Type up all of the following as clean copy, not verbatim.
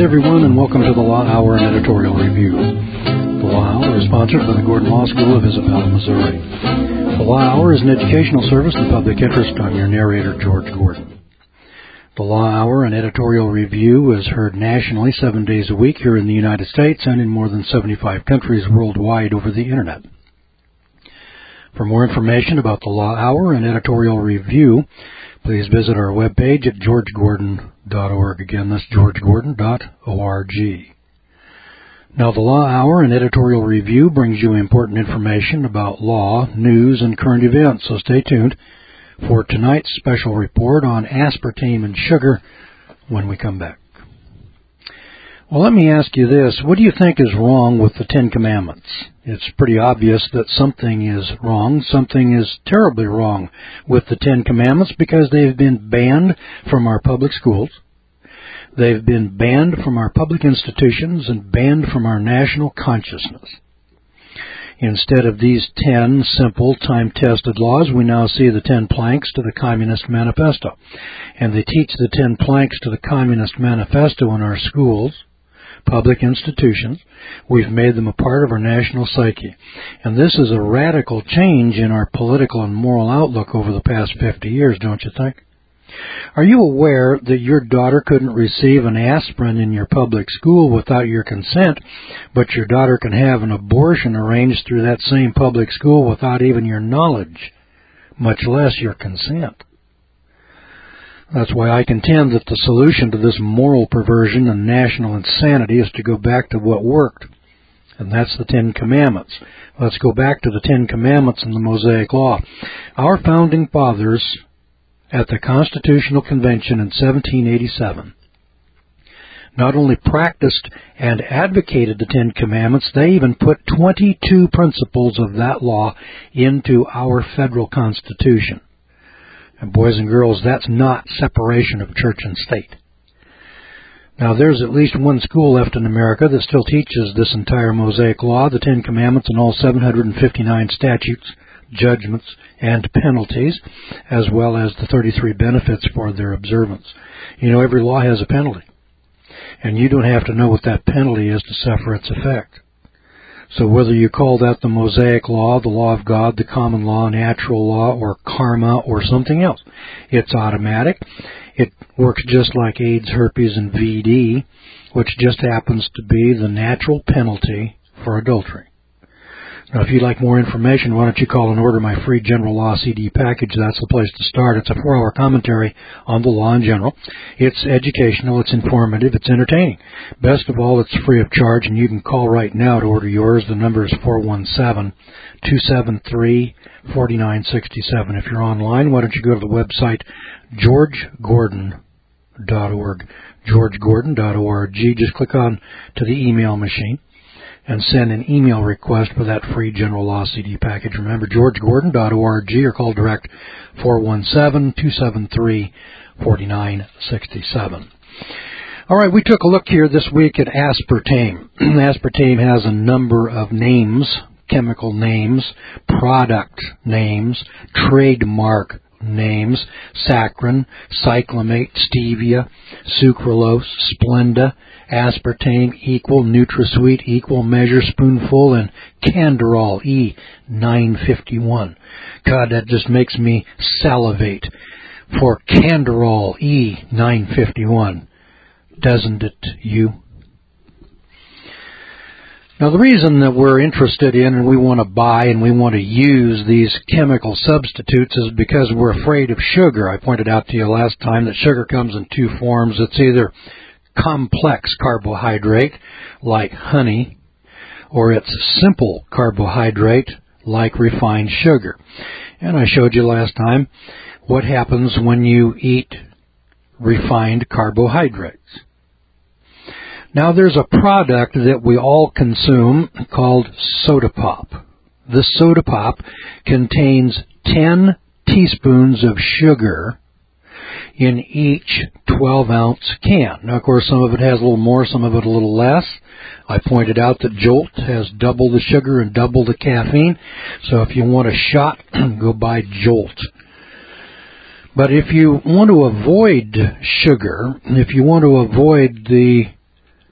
everyone, and welcome to the Law Hour and Editorial Review. The Law Hour is sponsored by the Gordon Law School of Isabella, Missouri. The Law Hour is an educational service in the public interest. I'm your narrator, George Gordon. The Law Hour and Editorial Review is heard nationally 7 days a week here in the United States and in more than 75 countries worldwide over the Internet. For more information about the Law Hour and Editorial Review, please visit our webpage at georgegordon.org. Again, that's georgegordon.org. Now, the Law Hour and Editorial Review brings you important information about law, news, and current events, so stay tuned for tonight's special report on aspartame and sugar when we come back. Well, let me ask you this. What do you think is wrong with the Ten Commandments? It's pretty obvious that something is wrong. Something is terribly wrong with the Ten Commandments because they've been banned from our public schools. They've been banned from our public institutions and banned from our national consciousness. Instead of these 10 simple, time-tested laws, we now see the 10 planks to the Communist Manifesto. And they teach the 10 planks to the Communist Manifesto in our schools, public institutions. We've made them a part of our national psyche. And this is a radical change in our political and moral outlook over the past 50 years, don't you think? Are you aware that your daughter couldn't receive an aspirin in your public school without your consent, but your daughter can have an abortion arranged through that same public school without even your knowledge, much less your consent? That's why I contend that the solution to this moral perversion and national insanity is to go back to what worked, and that's the Ten Commandments. Let's go back to the Ten Commandments and the Mosaic Law. Our founding fathers at the Constitutional Convention in 1787 not only practiced and advocated the Ten Commandments, they even put 22 principles of that law into our federal Constitution. And boys and girls, that's not separation of church and state. Now, there's at least one school left in America that still teaches this entire Mosaic Law, the Ten Commandments, and all 759 statutes, judgments, and penalties, as well as the 33 benefits for their observance. You know, every law has a penalty, and you don't have to know what that penalty is to suffer its effect. So whether you call that the Mosaic Law, the Law of God, the Common Law, Natural Law, or Karma, or something else, it's automatic. It works just like AIDS, herpes, and VD, which just happens to be the natural penalty for adultery. Now, if you'd like more information, why don't you call and order my free General Law CD package? That's the place to start. It's a 4-hour commentary on the law in general. It's educational, it's informative, it's entertaining. Best of all, it's free of charge, and you can call right now to order yours. The number is 417-273-4967. If you're online, why don't you go to the website georgegordon.org. georgegordon.org. Just click on to the email machine and send an email request for that free General Law CD package. Remember, georgegordon.org, or call direct 417-273-4967. All right, we took a look here this week at aspartame. Aspartame has a number of names, chemical names, product names, trademark names: saccharin, cyclamate, stevia, sucralose, Splenda, aspartame, equal, NutraSweet, equal, measure, spoonful, and Canderol, E951. God, that just makes me salivate for Canderol, E951. Doesn't it, you? Now, the reason that we're interested in and we want to buy and we want to use these chemical substitutes is because we're afraid of sugar. I pointed out to you last time that sugar comes in two forms. It's either complex carbohydrate, like honey, or it's simple carbohydrate, like refined sugar. And I showed you last time what happens when you eat refined carbohydrates. Now, there's a product that we all consume called soda pop. This soda pop contains 10 teaspoons of sugar in each 12-ounce can. Now, of course, some of it has a little more, some of it a little less. I pointed out that Jolt has double the sugar and double the caffeine. So if you want a shot, go buy Jolt. But if you want to avoid sugar, if you want to avoid the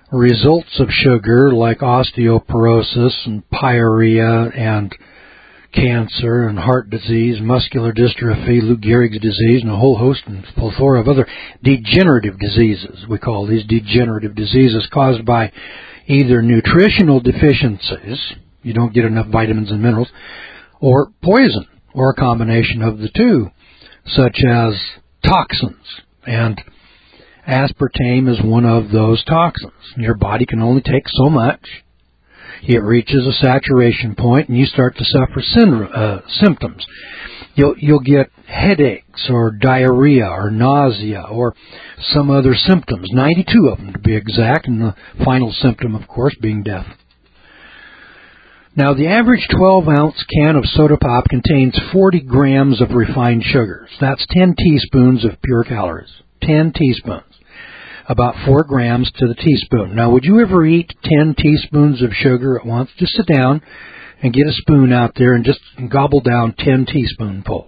results of sugar like osteoporosis and pyorrhea and cancer and heart disease, muscular dystrophy, Lou Gehrig's disease, and a whole host and plethora of other degenerative diseases. We call these degenerative diseases caused by either nutritional deficiencies, you don't get enough vitamins and minerals, or poison, or a combination of the two, such as toxins. And aspartame is one of those toxins. Your body can only take so much. It reaches a saturation point, and you start to suffer symptoms. You'll get headaches or diarrhea or nausea or some other symptoms, 92 of them to be exact, and the final symptom, of course, being death. Now, the average 12-ounce can of soda pop contains 40 grams of refined sugars. That's 10 teaspoons of pure calories. 10 teaspoons. About 4 grams to the teaspoon. Now, would you ever eat 10 teaspoons of sugar at once? Just sit down and get a spoon out there and just gobble down 10 teaspoonfuls.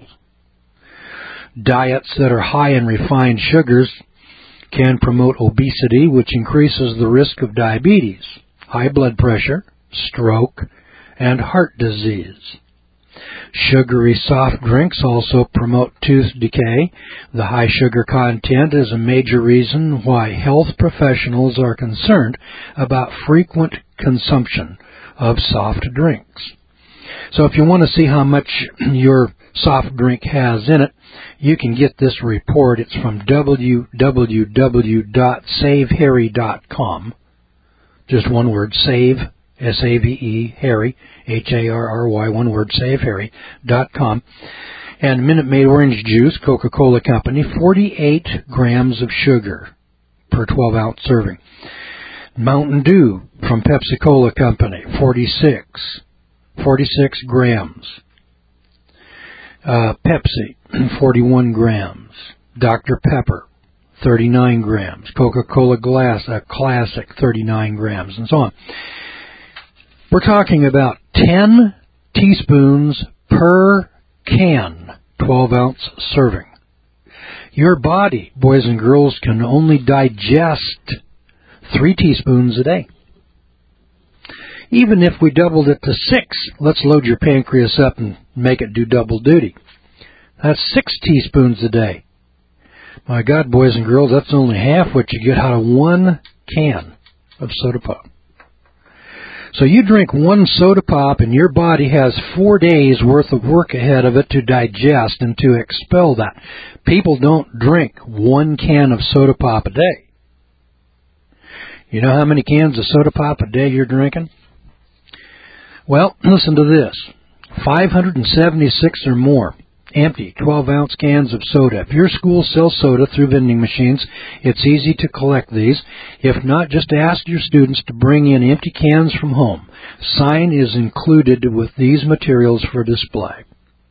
Diets that are high in refined sugars can promote obesity, which increases the risk of diabetes, high blood pressure, stroke, and heart disease. Sugary soft drinks also promote tooth decay. The high sugar content is a major reason why health professionals are concerned about frequent consumption of soft drinks. So if you want to see how much your soft drink has in it, you can get this report. It's from www.saveharry.com. Just one word, save, S-A-V-E, Harry, H-A-R-R-Y, one word, saveharry.com. And Minute Maid Orange Juice, Coca-Cola Company, 48 grams of sugar per 12-ounce serving. Mountain Dew from Pepsi-Cola Company, 46 grams. Pepsi, 41 grams. Dr. Pepper, 39 grams. Coca-Cola Classic, 39 grams, and so on. We're talking about 10 teaspoons per can, 12-ounce serving. Your body, boys and girls, can only digest 3 teaspoons a day. Even if we doubled it to 6, let's load your pancreas up and make it do double duty. That's 6 teaspoons a day. My God, boys and girls, that's only half what you get out of 1 can of soda pop. So you drink 1 soda pop and your body has 4 days worth of work ahead of it to digest and to expel that. People don't drink 1 can of soda pop a day. You know how many cans of soda pop a day you're drinking? Well, listen to this. 576 or more empty 12-ounce cans of soda. If your school sells soda through vending machines, it's easy to collect these. If not, just ask your students to bring in empty cans from home. Sign is included with these materials for display.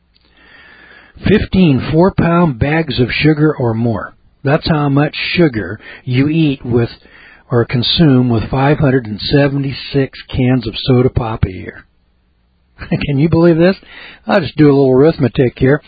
15 4-pound bags of sugar or more. That's how much sugar you eat with or consume with 576 cans of soda pop a year. Can you believe this? I'll just do a little arithmetic here.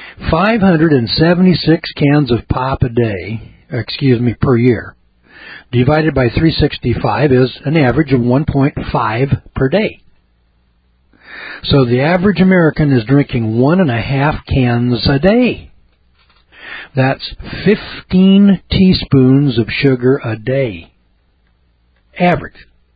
576 cans of pop a day, per year, divided by 365 is an average of 1.5 per day. So the average American is drinking 1.5 cans a day. That's 15 teaspoons of sugar a day. Average.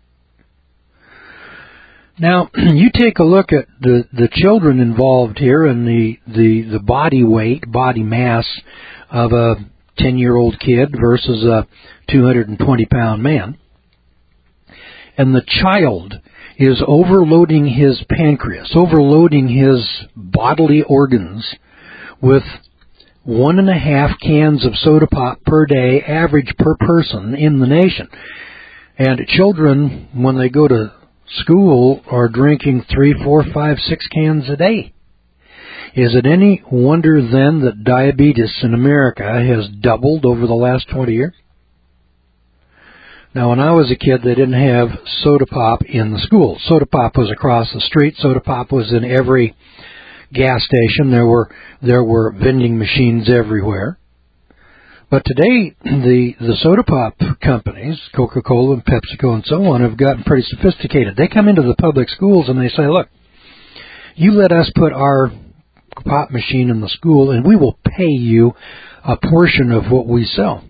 Now, you take a look at the children involved here and the body weight, body mass of a 10-year-old kid versus a 220-pound man. And the child is overloading his pancreas, overloading his bodily organs with 1.5 cans of soda pop per day, average per person in the nation. And children, when they go to school, are drinking 3, 4, 5, 6 cans a day. Is it any wonder then that diabetes in America has doubled over the last 20 years? Now, when I was a kid, they didn't have soda pop in the school. Soda pop was across the street. Soda pop was in every gas station. There were vending machines everywhere. But today, the soda pop companies, Coca-Cola and PepsiCo and so on, have gotten pretty sophisticated. They come into the public schools and they say, look, you let us put our pop machine in the school and we will pay you a portion of what we sell.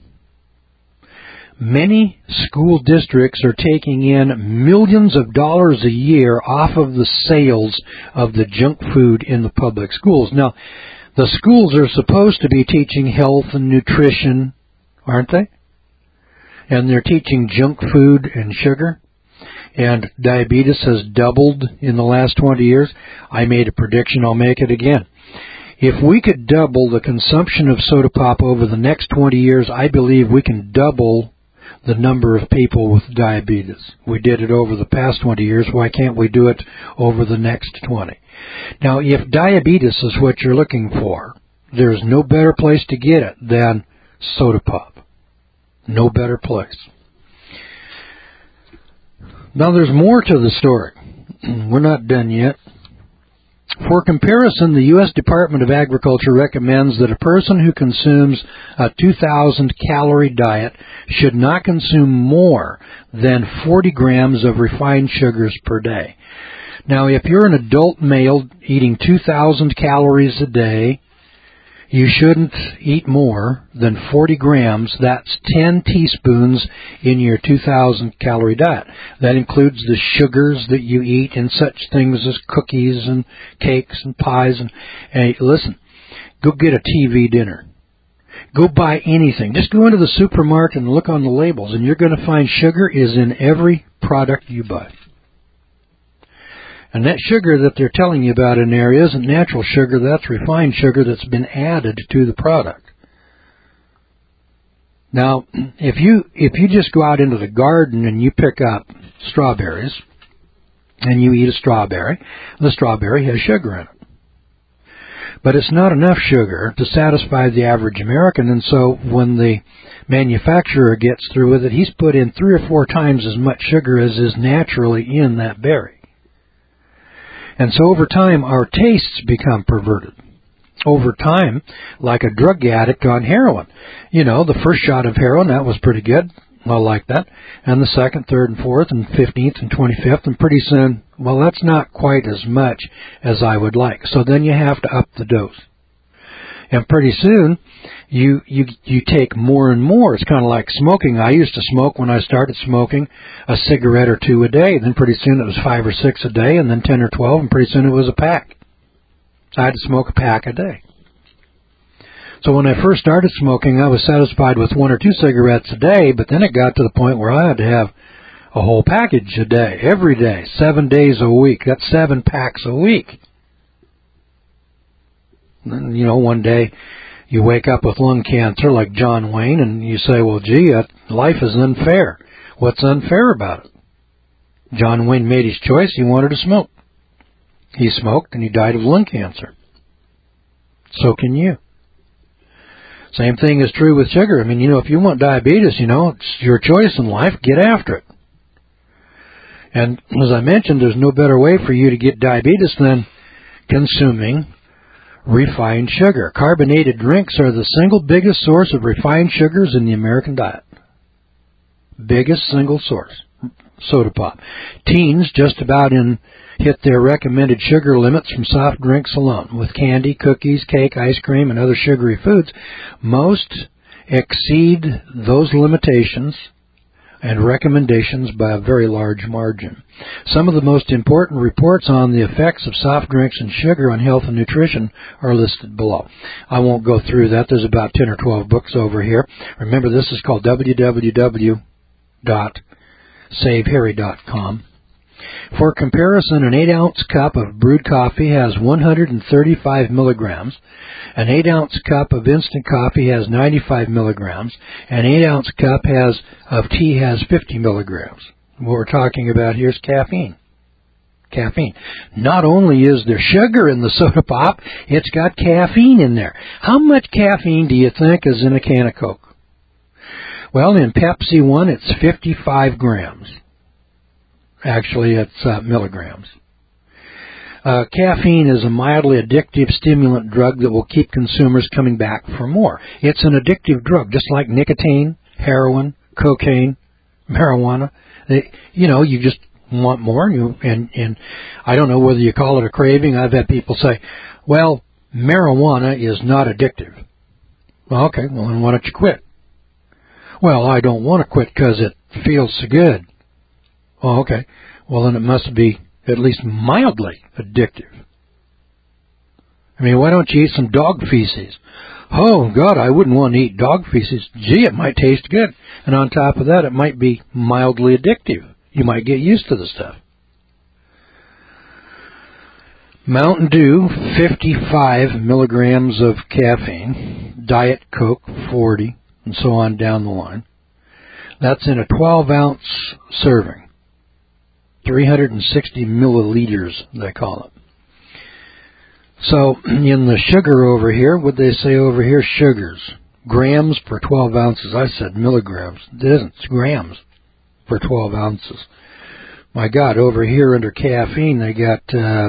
Many school districts are taking in millions of dollars a year off of the sales of the junk food in the public schools. Now, the schools are supposed to be teaching health and nutrition, aren't they? And they're teaching junk food and sugar. And diabetes has doubled in the last 20 years. I made a prediction, I'll make it again. If we could double the consumption of soda pop over the next 20 years, I believe we can double the number of people with diabetes. We did it over the past 20 years. Why can't we do it over the next 20? Now, if diabetes is what you're looking for, there's no better place to get it than soda pop. No better place. Now, there's more to the story. We're not done yet. For comparison, the U.S. Department of Agriculture recommends that a person who consumes a 2,000-calorie diet should not consume more than 40 grams of refined sugars per day. Now, if you're an adult male eating 2,000 calories a day, you shouldn't eat more than 40 grams. That's 10 teaspoons in your 2,000-calorie diet. That includes the sugars that you eat and such things as cookies and cakes and pies. And hey, listen, go get a TV dinner. Go buy anything. Just go into the supermarket and look on the labels, and you're going to find sugar is in every product you buy. And that sugar that they're telling you about in there isn't natural sugar, that's refined sugar that's been added to the product. Now, if you just go out into the garden and you pick up strawberries, and you eat a strawberry, the strawberry has sugar in it. But it's not enough sugar to satisfy the average American, and so when the manufacturer gets through with it, he's put in 3 or 4 times as much sugar as is naturally in that berry. And so over time, our tastes become perverted. Over time, like a drug addict on heroin. You know, the first shot of heroin, that was pretty good. I like that. And the second, third, and fourth, and 15th, and 25th, and pretty soon, well, that's not quite as much as I would like. So then you have to up the dose. And pretty soon, you take more and more. It's kind of like smoking. I used to smoke when I started smoking a cigarette or 2 a day. Then pretty soon it was 5 or 6 a day, and then 10 or 12, and pretty soon it was a pack. So I had to smoke a pack a day. So when I first started smoking, I was satisfied with 1 or 2 cigarettes a day, but then it got to the point where I had to have a whole package a day, every day, 7 days a week. That's 7 packs a week. And, you know, one day you wake up with lung cancer like John Wayne, and you say, well, gee, life is unfair. What's unfair about it? John Wayne made his choice. He wanted to smoke. He smoked, and he died of lung cancer. So can you. Same thing is true with sugar. I mean, you know, if you want diabetes, you know, it's your choice in life. Get after it. And as I mentioned, there's no better way for you to get diabetes than consuming refined sugar. Carbonated drinks are the single biggest source of refined sugars in the American diet. Biggest single source. Soda pop. Teens just about hit their recommended sugar limits from soft drinks alone. With candy, cookies, cake, ice cream, and other sugary foods, most exceed those limitations and recommendations by a very large margin. Some of the most important reports on the effects of soft drinks and sugar on health and nutrition are listed below. I won't go through that. There's about 10 or 12 books over here. Remember, this is called www.saveharry.com. For comparison, an 8-ounce cup of brewed coffee has 135 milligrams. An 8-ounce cup of instant coffee has 95 milligrams. An 8-ounce cup of tea has 50 milligrams. What we're talking about here is caffeine. Caffeine. Not only is there sugar in the soda pop, it's got caffeine in there. How much caffeine do you think is in a can of Coke? Well, in Pepsi 1, it's 55 grams. Actually, it's milligrams. Caffeine is a mildly addictive stimulant drug that will keep consumers coming back for more. It's an addictive drug, just like nicotine, heroin, cocaine, marijuana. You just want more, and I don't know whether you call it a craving. I've had people say, well, marijuana is not addictive. Well, okay, well, then why don't you quit? Well, I don't want to quit because it feels so good. Oh, okay. Well, then it must be at least mildly addictive. I mean, why don't you eat some dog feces? Oh, God, I wouldn't want to eat dog feces. Gee, it might taste good. And on top of that, it might be mildly addictive. You might get used to the stuff. Mountain Dew, 55 milligrams of caffeine. Diet Coke, 40, and so on down the line. That's in a 12-ounce serving. 360 milliliters, they call it. So, in the sugar over here, what they say over here, sugars. Grams per 12 ounces. I said milligrams. It isn't. It's grams per 12 ounces. My God, over here under caffeine, they got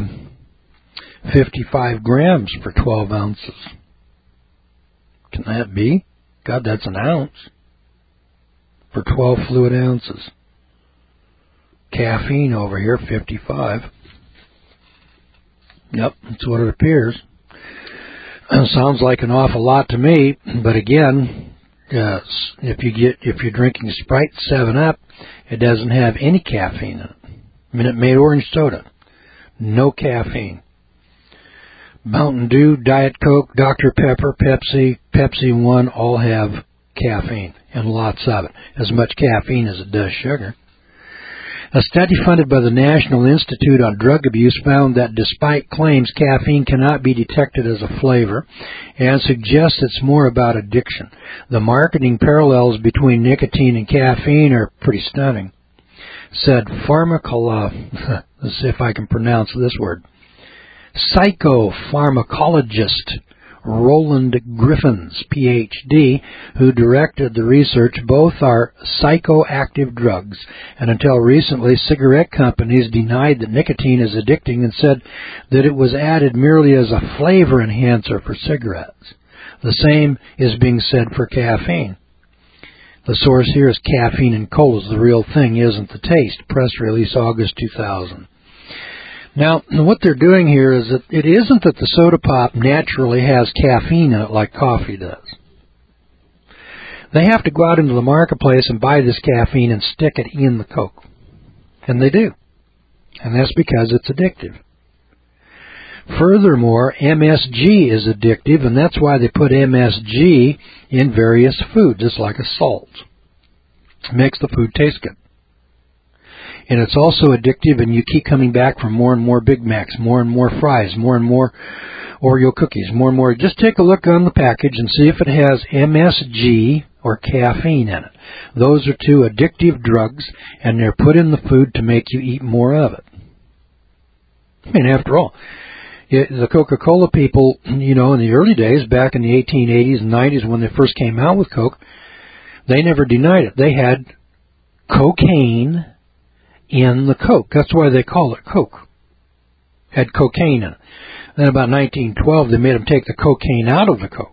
55 grams per 12 ounces. Can that be? God, that's an ounce for 12 fluid ounces. Caffeine over here, 55. Yep, that's what it appears. Sounds like an awful lot to me, but again, if you're drinking Sprite 7-Up, it doesn't have any caffeine in it. Minute Maid orange soda, no caffeine. Mountain Dew, Diet Coke, Dr. Pepper, Pepsi, Pepsi One all have caffeine, and lots of it. As much caffeine as it does sugar. A study funded by the National Institute on Drug Abuse found that despite claims caffeine cannot be detected as a flavor and suggests it's more about addiction. The marketing parallels between nicotine and caffeine are pretty stunning, said let's see if I can pronounce this word, psychopharmacologist Roland Griffins, Ph.D., who directed the research. Both are psychoactive drugs, and until recently, cigarette companies denied that nicotine is addicting and said that it was added merely as a flavor enhancer for cigarettes. The same is being said for caffeine. The source here is Caffeine and Colas. The real thing isn't the taste. Press release August 2000. Now, what they're doing here is that it isn't that the soda pop naturally has caffeine in it like coffee does. They have to go out into the marketplace and buy this caffeine and stick it in the Coke. And they do. And that's because it's addictive. Furthermore, MSG is addictive, and that's why they put MSG in various food, just like a salt. It makes the food taste good. And it's also addictive, and you keep coming back for more and more Big Macs, more and more fries, more and more Oreo cookies, more and more. Just take a look on the package and see if it has MSG or caffeine in it. Those are two addictive drugs, and they're put in the food to make you eat more of it. I mean, after all, the Coca-Cola people, in the early days, back in the 1880s and 90s when they first came out with Coke, they never denied it. They had cocaine in the Coke. That's why they call it Coke. Had cocaine in it. Then about 1912, they made them take the cocaine out of the Coke.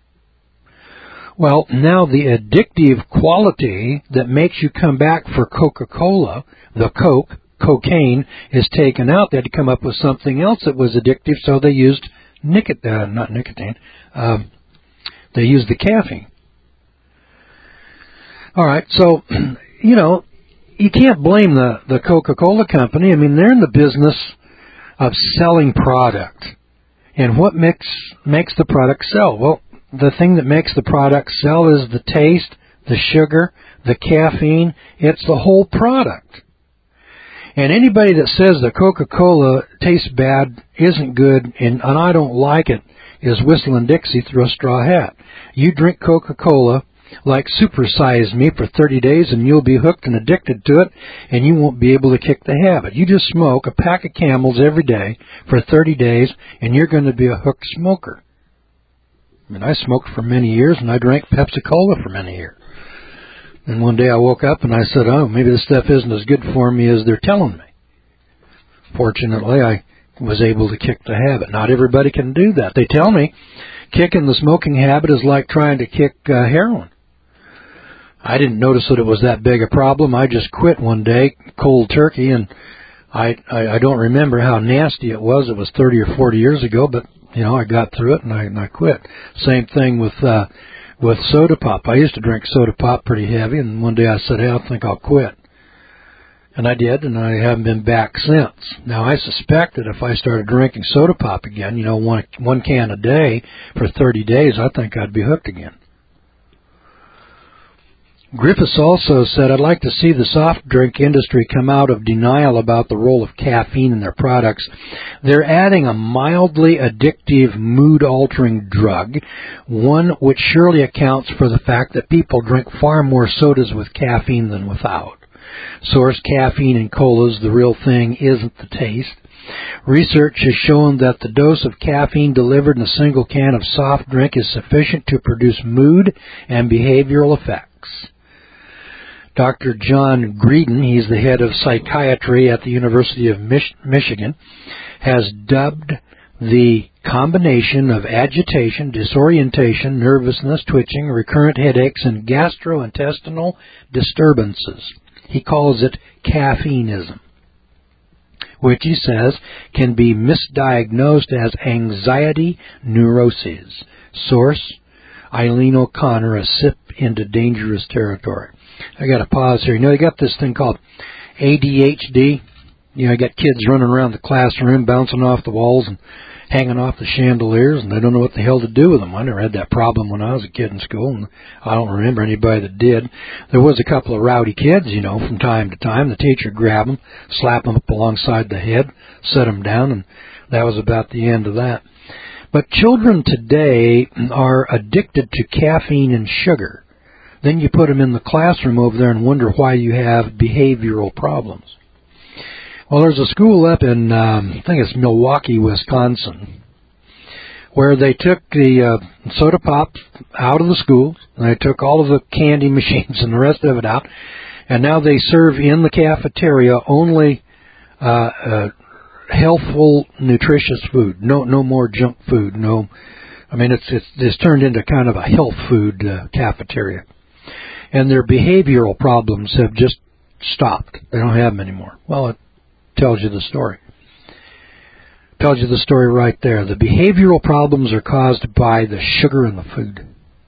Well, now the addictive quality that makes you come back for Coca-Cola, the Coke, cocaine, is taken out. They had to come up with something else that was addictive, so they used they used the caffeine. All right, so, you can't blame the Coca-Cola company. I mean, they're in the business of selling product. And what makes the product sell? Well, the thing that makes the product sell is the taste, the sugar, the caffeine. It's the whole product. And anybody that says that Coca-Cola tastes bad, isn't good, and I don't like it, is whistling Dixie through a straw hat. You drink Coca-Cola like Supersize Me for 30 days, and you'll be hooked and addicted to it, and you won't be able to kick the habit. You just smoke a pack of Camels every day for 30 days, and you're going to be a hooked smoker. I mean, I smoked for many years, and I drank Pepsi-Cola for many years. And one day I woke up and I said, maybe this stuff isn't as good for me as they're telling me. Fortunately, I was able to kick the habit. Not everybody can do that. They tell me kicking the smoking habit is like trying to kick heroin. I didn't notice that it was that big a problem. I just quit one day, cold turkey, and I don't remember how nasty it was. It was 30 or 40 years ago, but I got through it and I quit. Same thing with soda pop. I used to drink soda pop pretty heavy, and one day I said, hey, I think I'll quit. And I did, and I haven't been back since. Now, I suspect that if I started drinking soda pop again, one can a day for 30 days, I think I'd be hooked again. Griffiths also said, I'd like to see the soft drink industry come out of denial about the role of caffeine in their products. They're adding a mildly addictive, mood-altering drug, one which surely accounts for the fact that people drink far more sodas with caffeine than without. Source: caffeine in colas, the real thing isn't the taste. Research has shown that the dose of caffeine delivered in a single can of soft drink is sufficient to produce mood and behavioral effects. Dr. John Greedon, he's the head of psychiatry at the University of Michigan, has dubbed the combination of agitation, disorientation, nervousness, twitching, recurrent headaches, and gastrointestinal disturbances. He calls it caffeineism, which he says can be misdiagnosed as anxiety neuroses. Source: Eileen O'Connor, a sip into dangerous territory. I got to pause here. They got this thing called ADHD. I got kids running around the classroom, bouncing off the walls and hanging off the chandeliers, and they don't know what the hell to do with them. I never had that problem when I was a kid in school, and I don't remember anybody that did. There was a couple of rowdy kids, from time to time. The teacher would grab them, slap them up alongside the head, set them down, and that was about the end of that. But children today are addicted to caffeine and sugar. Then you put them in the classroom over there and wonder why you have behavioral problems. Well, there's a school up in, I think it's Milwaukee, Wisconsin, where they took the soda pop out of the schools, and they took all of the candy machines and the rest of it out, and now they serve in the cafeteria only healthful, nutritious food. No more junk food. It's turned into kind of a health food cafeteria. And their behavioral problems have just stopped. They don't have them anymore. Well, it tells you the story. Tells you the story right there. The behavioral problems are caused by the sugar in the food.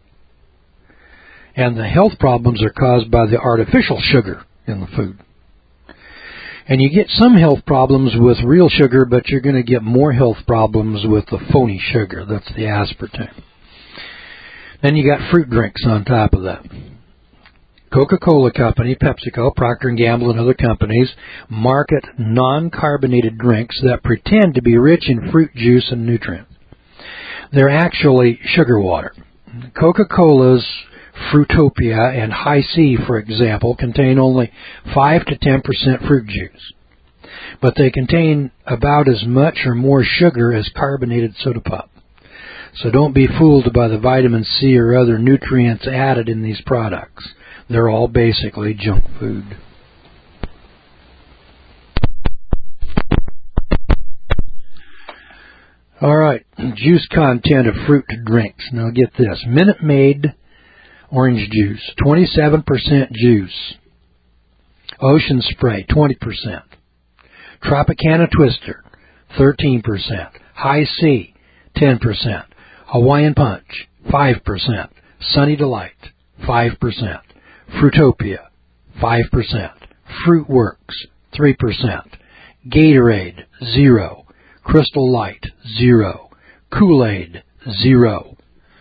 And the health problems are caused by the artificial sugar in the food. And you get some health problems with real sugar, but you're going to get more health problems with the phony sugar. That's the aspartame. Then you got fruit drinks on top of that. Coca-Cola Company, PepsiCo, Procter & Gamble, and other companies market non-carbonated drinks that pretend to be rich in fruit juice and nutrients. They're actually sugar water. Coca-Cola's Fruitopia and High C, for example, contain only 5 to 10% fruit juice, but they contain about as much or more sugar as carbonated soda pop. So don't be fooled by the vitamin C or other nutrients added in these products. They're all basically junk food. All right, juice content of fruit drinks. Now get this. Minute Maid orange juice, 27% juice. Ocean Spray, 20%. Tropicana Twister, 13%. High C, 10%. Hawaiian Punch, 5%. Sunny Delight, 5%. Fruitopia, 5%. Fruit Works, 3%. Gatorade, 0. Crystal Light, 0. Kool-Aid, 0.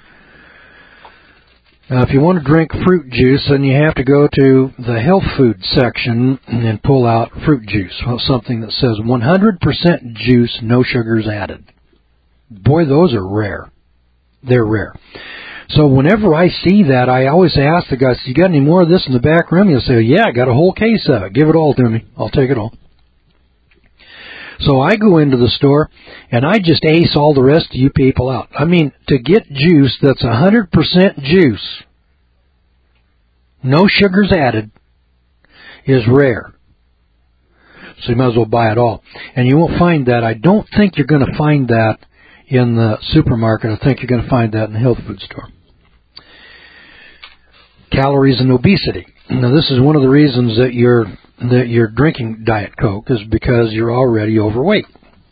Now, if you want to drink fruit juice, then you have to go to the health food section and pull out fruit juice, something that says 100% juice, no sugars added. Boy, those are rare. They're rare. So whenever I see that, I always ask the guys, you got any more of this in the back room? He'll say, yeah, I got a whole case of it. Give it all to me. I'll take it all. So I go into the store, and I just ace all the rest of you people out. To get juice that's 100% juice, no sugars added, is rare. So you might as well buy it all. And you won't find that. I don't think you're going to find that in the supermarket. I think you're going to find that in the health food store. Calories and obesity. Now, this is one of the reasons that you're drinking Diet Coke is because you're already overweight.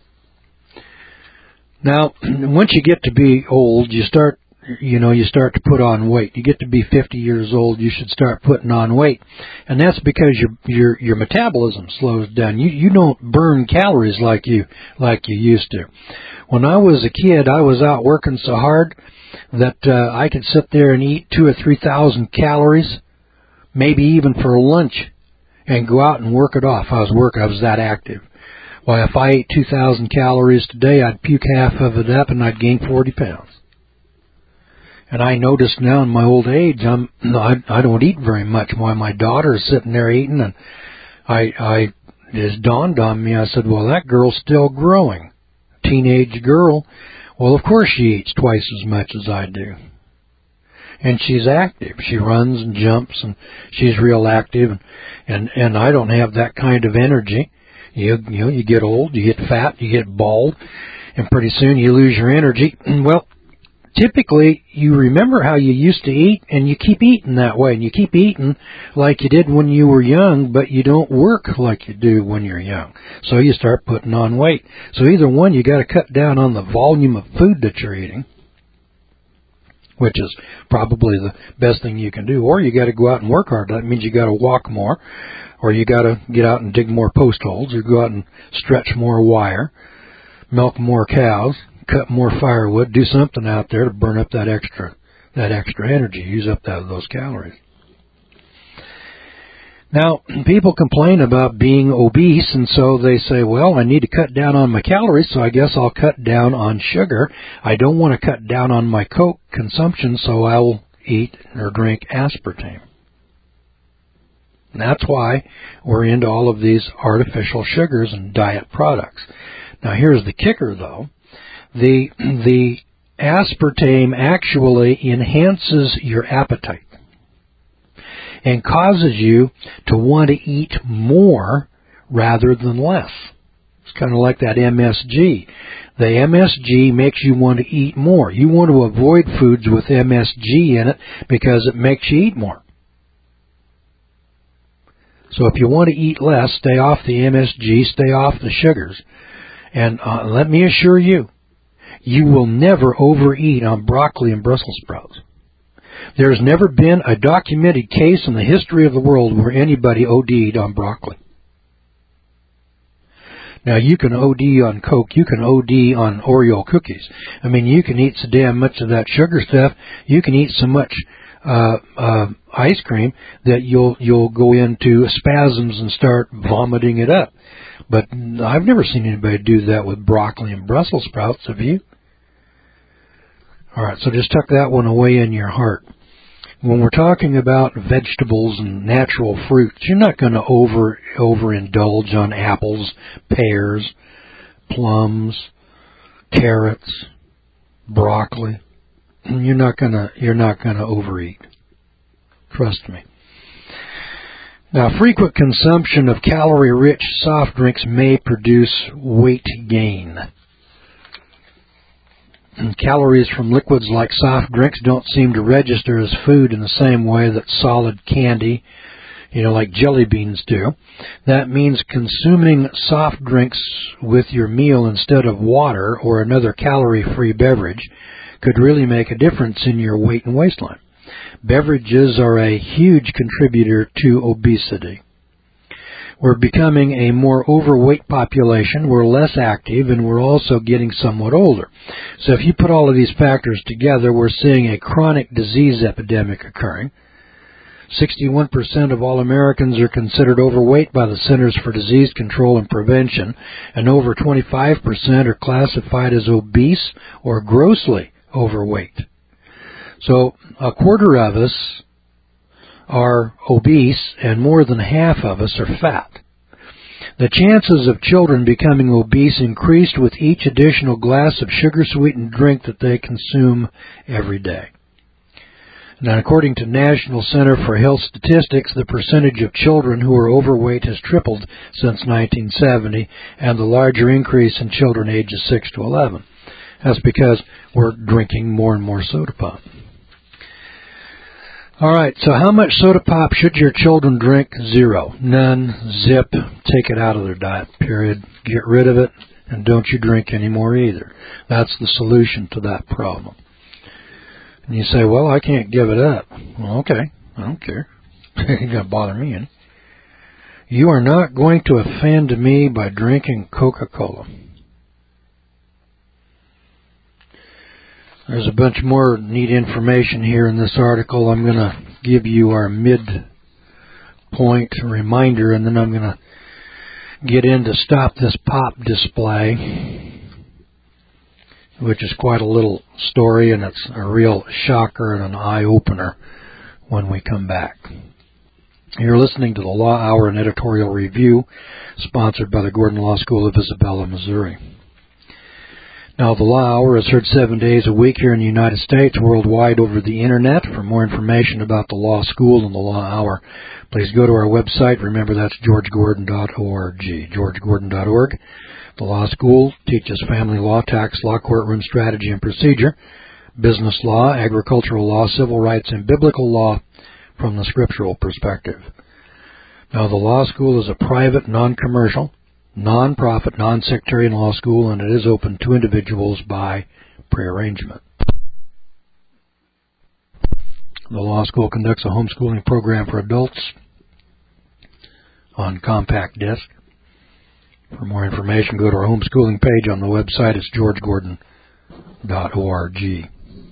Now, once you get to be old, you start to put on weight. You get to be 50 years old, you should start putting on weight. And that's because your metabolism slows down. You don't burn calories like you used to. When I was a kid, I was out working so hard that I could sit there and eat 2,000 or 3,000 calories, maybe even for lunch, and go out and work it off. I was that active. Well, if I ate 2,000 calories today, I'd puke half of it up and I'd gain 40 pounds. And I notice now in my old age, I don't eat very much. While my daughter is sitting there eating, and it just dawned on me. I said, well, that girl's still growing. Teenage girl. Well, of course she eats twice as much as I do. And she's active. She runs and jumps, and she's real active. And I don't have that kind of energy. You get old, you get fat, you get bald, and pretty soon you lose your energy. Well, typically you remember how you used to eat, and you keep eating that way, and you keep eating like you did when you were young, but you don't work like you do when you're young. So you start putting on weight. So either one, you got to cut down on the volume of food that you're eating, which is probably the best thing you can do, or you got to go out and work hard. That means you got to walk more, or you got to get out and dig more post holes, or go out and stretch more wire, milk more cows, cut more firewood, do something out there to burn up that extra energy, use up those calories. Now, people complain about being obese, and so they say, well, I need to cut down on my calories, so I guess I'll cut down on sugar. I don't want to cut down on my Coke consumption, so I'll eat or drink aspartame. And that's why we're into all of these artificial sugars and diet products. Now, here's the kicker, though. The aspartame actually enhances your appetite and causes you to want to eat more rather than less. It's kind of like that MSG. The MSG makes you want to eat more. You want to avoid foods with MSG in it because it makes you eat more. So if you want to eat less, stay off the MSG, stay off the sugars. And let me assure you, you will never overeat on broccoli and Brussels sprouts. There's never been a documented case in the history of the world where anybody OD'd on broccoli. Now, you can OD on Coke, you can OD on Oreo cookies. I mean, you can eat so damn much of that sugar stuff, you can eat so much ice cream that you'll go into spasms and start vomiting it up. But I've never seen anybody do that with broccoli and Brussels sprouts, have you? All right, so just tuck that one away in your heart. When we're talking about vegetables and natural fruits, you're not going to overindulge on apples, pears, plums, carrots, broccoli. You're not going to overeat. Trust me. Now, frequent consumption of calorie-rich soft drinks may produce weight gain. And calories from liquids like soft drinks don't seem to register as food in the same way that solid candy, like jelly beans do. That means consuming soft drinks with your meal instead of water or another calorie-free beverage could really make a difference in your weight and waistline. Beverages are a huge contributor to obesity. We're becoming a more overweight population, we're less active, and we're also getting somewhat older. So if you put all of these factors together, we're seeing a chronic disease epidemic occurring. 61% of all Americans are considered overweight by the Centers for Disease Control and Prevention, and over 25% are classified as obese or grossly overweight. So a quarter of us are obese, and more than half of us are fat. The chances of children becoming obese increased with each additional glass of sugar-sweetened drink that they consume every day. Now, according to National Center for Health Statistics, the percentage of children who are overweight has tripled since 1970, and the larger increase in children ages 6 to 11. That's because we're drinking more and more soda pop. All right, so how much soda pop should your children drink? 0. None. Zip. Take it out of their diet, period. Get rid of it, and don't you drink anymore either. That's the solution to that problem. And you say, well, I can't give it up. Well, okay, I don't care. It ain't going to bother me any. You are not going to offend me by drinking Coca-Cola. There's a bunch more neat information here in this article. I'm going to give you our midpoint reminder, and then I'm going to get into Stop This Pop display, which is quite a little story, and it's a real shocker and an eye-opener when we come back. You're listening to the Law Hour and Editorial Review, sponsored by the Gordon Law School of Isabella, Missouri. Now, the Law Hour is heard 7 days a week here in the United States, worldwide over the Internet. For more information about the Law School and the Law Hour, please go to our website. Remember, that's georgegordon.org, georgegordon.org. The Law School teaches family law, tax law, courtroom strategy and procedure, business law, agricultural law, civil rights, and biblical law from the scriptural perspective. Now, the Law School is a private, non-commercial, non-profit, non-sectarian law school, and it is open to individuals by prearrangement. The Law School conducts a homeschooling program for adults on compact disc. For more information, go to our homeschooling page on the website. It's georgegordon.org.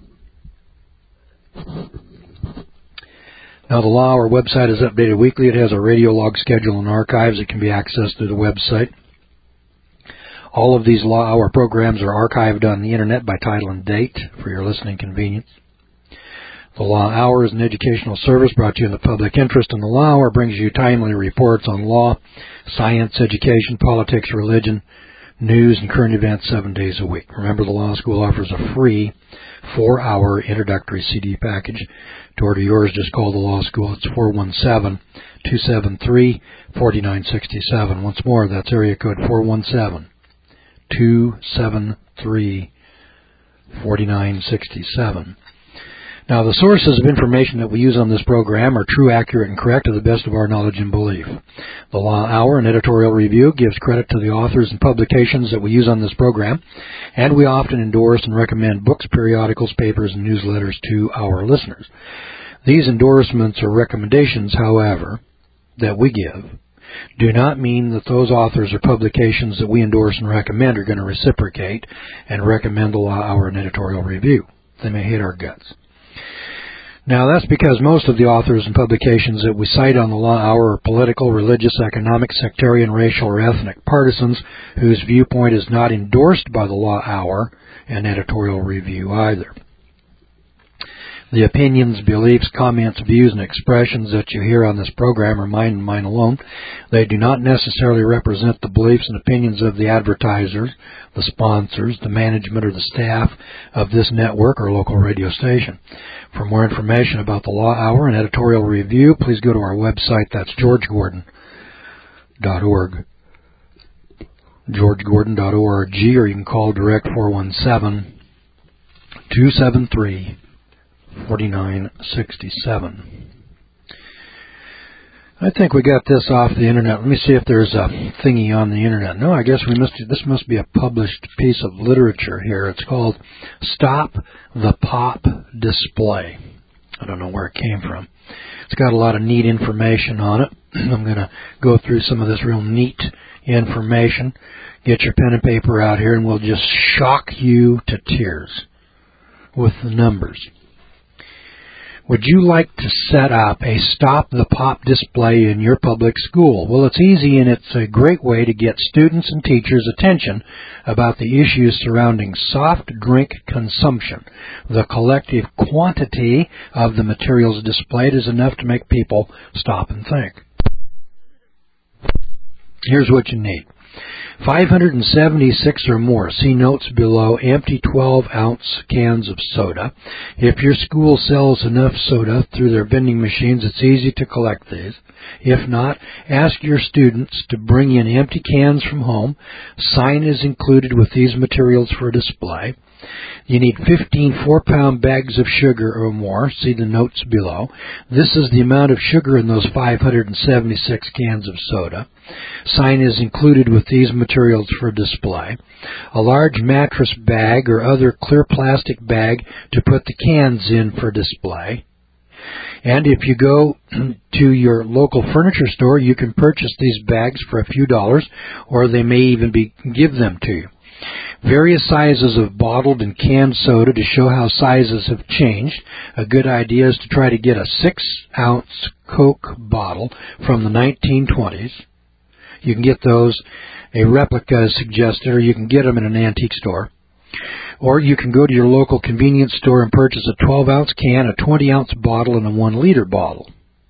Now, the Law Hour website is updated weekly. It has a radio log schedule and archives that can be accessed through the website. All of these Law Hour programs are archived on the Internet by title and date for your listening convenience. The Law Hour is an educational service brought to you in the public interest, and the Law Hour brings you timely reports on law, science, education, politics, religion, news, and current events 7 days a week. Remember, the Law School offers a free 4-hour introductory CD package. To order yours, just call the Law School. It's 417-273-4967. Once more, that's area code 417-273-4967. Now, the sources of information that we use on this program are true, accurate, and correct to the best of our knowledge and belief. The Law Hour and Editorial Review gives credit to the authors and publications that we use on this program, and we often endorse and recommend books, periodicals, papers, and newsletters to our listeners. These endorsements or recommendations, however, that we give, do not mean that those authors or publications that we endorse and recommend are going to reciprocate and recommend the Law Hour and Editorial Review. They may hate our guts. Now, that's because most of the authors and publications that we cite on the Law Hour are political, religious, economic, sectarian, racial, or ethnic partisans whose viewpoint is not endorsed by the Law Hour and Editorial Review either. The opinions, beliefs, comments, views, and expressions that you hear on this program are mine and mine alone. They do not necessarily represent the beliefs and opinions of the advertisers, the sponsors, the management, or the staff of this network or local radio station. For more information about the Law Hour and Editorial Review, please go to our website. That's georgegordon.org. georgegordon.org, or you can call direct 417-273-4967. I think we got this off the Internet. Let me see if there's a thingy on the Internet. No, I guess this must be a published piece of literature here. It's called Stop the Pop Display. I don't know where it came from. It's got a lot of neat information on it. I'm going to go through some of this real neat information. Get your pen and paper out here, and we'll just shock you to tears with the numbers. Would you like to set up a Stop the Pop display in your public school? Well, it's easy, and it's a great way to get students and teachers' attention about the issues surrounding soft drink consumption. The collective quantity of the materials displayed is enough to make people stop and think. Here's what you need. 576 or more. See notes below. Empty 12-ounce cans of soda. If your school sells enough soda through their vending machines, it's easy to collect these. If not, ask your students to bring in empty cans from home. Sign is included with these materials for display. You need 15 4-pound bags of sugar or more. See the notes below. This is the amount of sugar in those 576 cans of soda. Sign is included with these materials for display. A large mattress bag or other clear plastic bag to put the cans in for display. And if you go to your local furniture store, you can purchase these bags for a few dollars, or they may even give them to you. Various sizes of bottled and canned soda to show how sizes have changed. A good idea is to try to get a 6-ounce Coke bottle from the 1920s. You can get those. A replica is suggested, or you can get them in an antique store. Or you can go to your local convenience store and purchase a 12-ounce can, a 20-ounce bottle, and a 1-liter bottle.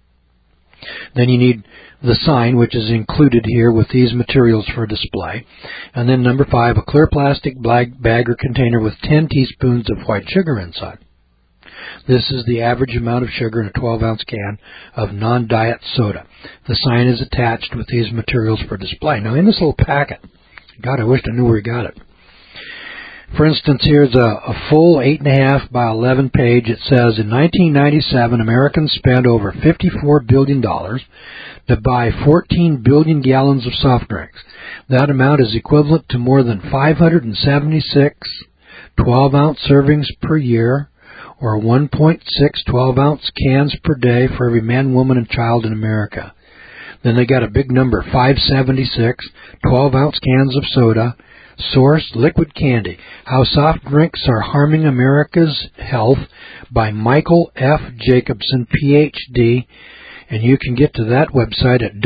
Then you need the sign, which is included here with these materials for display. And then number 5, a clear plastic bag or container with 10 teaspoons of white sugar inside. This is the average amount of sugar in a 12-ounce can of non-diet soda. The sign is attached with these materials for display. Now, in this little packet, God, I wish I knew where he got it. For instance, here's a full 8.5 by 11 page. It says, in 1997, Americans spent over $54 billion to buy 14 billion gallons of soft drinks. That amount is equivalent to more than 576 12-ounce servings per year, or 1.6 12-ounce cans per day for every man, woman, and child in America. Then they got a big number, 576 12-ounce cans of soda. Source, liquid candy. How soft drinks are harming America's health by Michael F. Jacobson, Ph.D., and you can get to that website at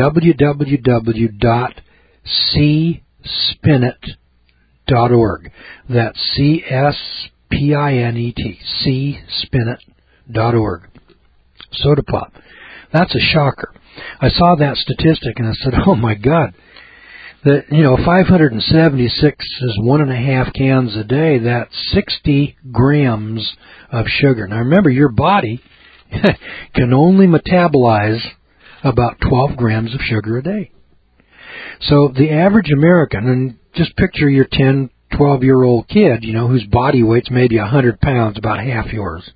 www.cspinet.org. That's C-S-P-I-N-E-T, cspinet.org. Soda pop. That's a shocker. I saw that statistic and I said, oh my God. 576 is 1.5 cans a day. That's 60 grams of sugar. Now remember, your body can only metabolize about 12 grams of sugar a day. So the average American, and just picture your 10, 12-year-old kid, whose body weight's maybe 100 pounds, about half yours,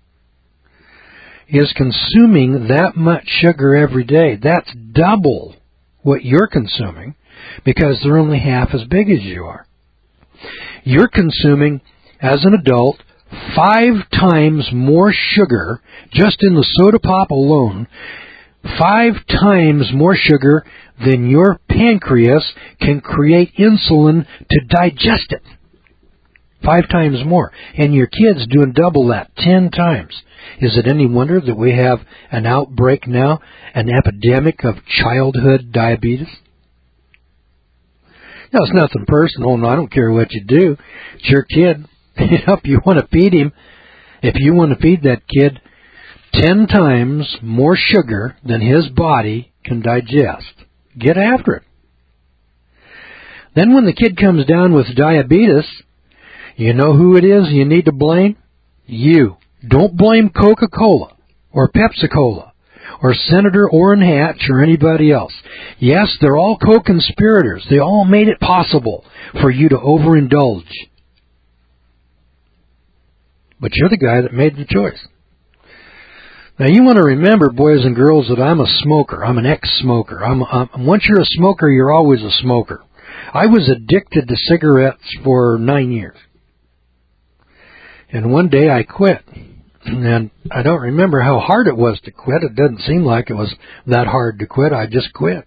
is consuming that much sugar every day. That's double what you're consuming, because they're only half as big as you are. You're consuming, as an adult, 5 times more sugar just in the soda pop alone, 5 times more sugar than your pancreas can create insulin to digest it. 5 times more. And your kid's doing double that, 10 times. Is it any wonder that we have an outbreak now, an epidemic of childhood diabetes? No, it's nothing personal. No, I don't care what you do. It's your kid. If you want to feed him, if you want to feed that kid 10 times more sugar than his body can digest, get after it. Then when the kid comes down with diabetes, you know who it is you need to blame? You. Don't blame Coca-Cola or Pepsi-Cola or Senator Orrin Hatch or anybody else. Yes, they're all co-conspirators. They all made it possible for you to overindulge. But you're the guy that made the choice. Now, you want to remember, boys and girls, that I'm a smoker. I'm an ex-smoker. Once you're a smoker, you're always a smoker. I was addicted to cigarettes for 9 years. And one day I quit. And I don't remember how hard it was to quit. It doesn't seem like it was that hard to quit. I just quit.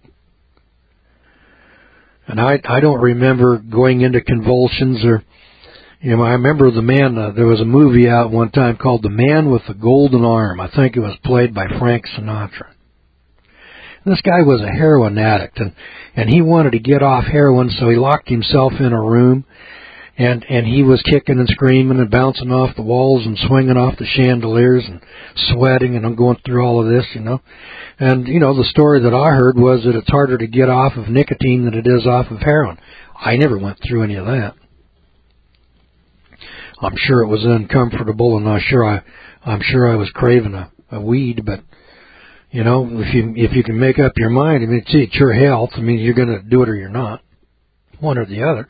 And I don't remember going into convulsions or, I remember the man, there was a movie out one time called The Man with the Golden Arm. I think it was played by Frank Sinatra. This guy was a heroin addict, and he wanted to get off heroin, so he locked himself in a room. And he was kicking and screaming and bouncing off the walls and swinging off the chandeliers and sweating, and I'm going through all of this, And, the story that I heard was that it's harder to get off of nicotine than it is off of heroin. I never went through any of that. I'm sure it was uncomfortable, and I'm sure I was craving a weed, but, if you can make up your mind, it's your health. You're going to do it or you're not, one or the other.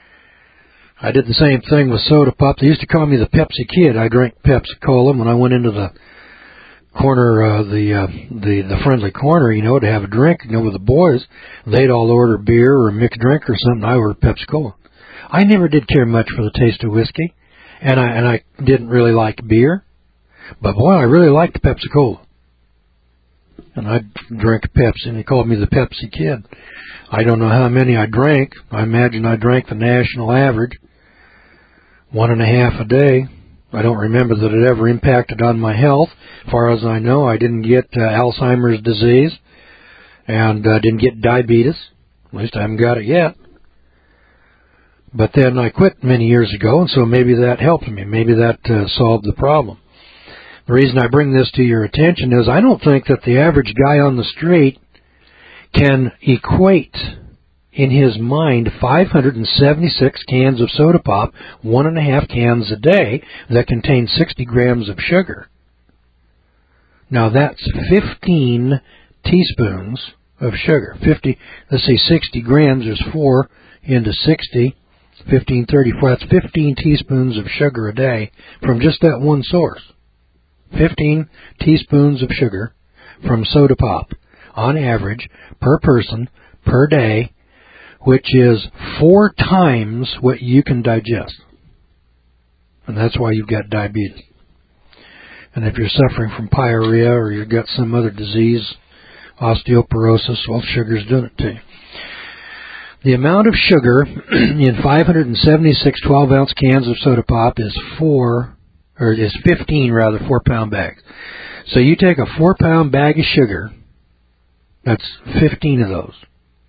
I did the same thing with soda pop. They used to call me the Pepsi Kid. I drank Pepsi Cola when I went into the corner, the friendly corner, to have a drink, with the boys. They'd all order beer or a mixed drink or something. I ordered Pepsi Cola. I never did care much for the taste of whiskey, and I didn't really like beer, but boy, I really liked Pepsi Cola. And I drank Pepsi, and they called me the Pepsi Kid. I don't know how many I drank. I imagine I drank the national average, 1.5 a day. I don't remember that it ever impacted on my health. As far as I know, I didn't get Alzheimer's disease, and didn't get diabetes. At least I haven't got it yet. But then I quit many years ago, and so maybe that helped me. Maybe that solved the problem. The reason I bring this to your attention is I don't think that the average guy on the street can equate in his mind 576 cans of soda pop, 1.5 cans a day, that contain 60 grams of sugar. Now that's 15 teaspoons of sugar. 60 grams is 4 into 60, 15, 34. That's 15 teaspoons of sugar a day from just that one source. 15 teaspoons of sugar from soda pop, on average, per person, per day, which is 4 times what you can digest. And that's why you've got diabetes. And if you're suffering from pyorrhea or you've got some other disease, osteoporosis, well, sugar's doing it to you. The amount of sugar in 576 12-ounce cans of soda pop is 15 4-pound bags. So you take a 4-pound bag of sugar, that's 15 of those.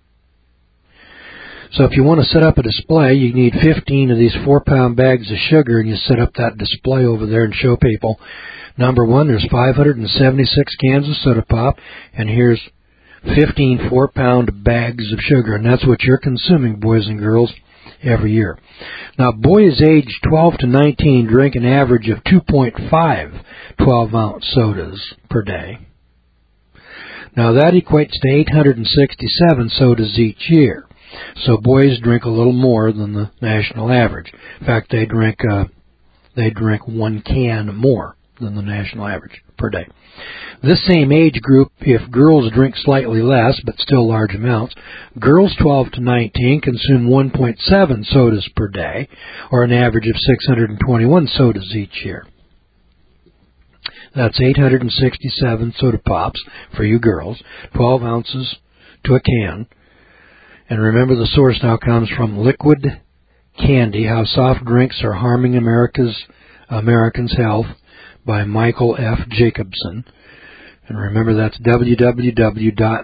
So if you want to set up a display, you need 15 of these 4-pound bags of sugar, and you set up that display over there and show people, number one, there's 576 cans of soda pop, and here's 15 4-pound bags of sugar, and that's what you're consuming, boys and girls, every year. Now, boys aged 12 to 19 drink an average of 2.5 12-ounce sodas per day. Now, that equates to 867 sodas each year. So boys drink a little more than the national average. In fact, they drink 1 can more than the national average per day. This same age group, if girls drink slightly less but still large amounts, girls 12 to 19 consume 1.7 sodas per day, or an average of 621 sodas each year. That's 867 soda pops for you girls, 12 ounces to a can. And remember, the source now comes from Liquid Candy, How Soft Drinks Are Harming Americans' Health, by Michael F. Jacobson. And remember, that's www.cspinit.